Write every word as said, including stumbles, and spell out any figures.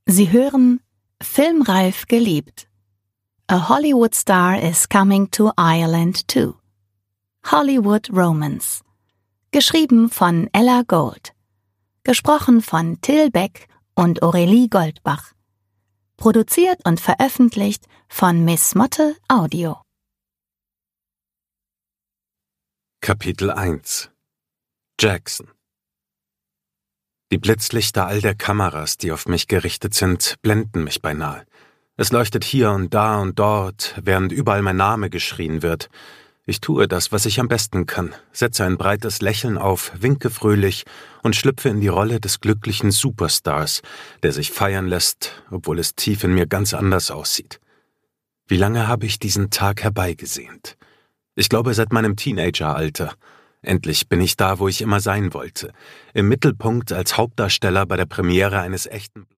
Sie hören Filmreif geliebt. A Hollywood Star is Coming to Ireland too. Hollywood Romance. Geschrieben von Ella Gold. Gesprochen von Till Beck und Aurelie Goldbach. Produziert und veröffentlicht von Miss Motte Audio. Kapitel eins. Jackson. Die Blitzlichter all der Kameras, die auf mich gerichtet sind, blenden mich beinahe. Es leuchtet hier und da und dort, während überall mein Name geschrien wird. Ich tue das, was ich am besten kann, setze ein breites Lächeln auf, winke fröhlich und schlüpfe in die Rolle des glücklichen Superstars, der sich feiern lässt, obwohl es tief in mir ganz anders aussieht. Wie lange habe ich diesen Tag herbeigesehnt? Ich glaube, seit meinem Teenageralter. Endlich bin ich da, wo ich immer sein wollte. Im Mittelpunkt als Hauptdarsteller bei der Premiere eines echten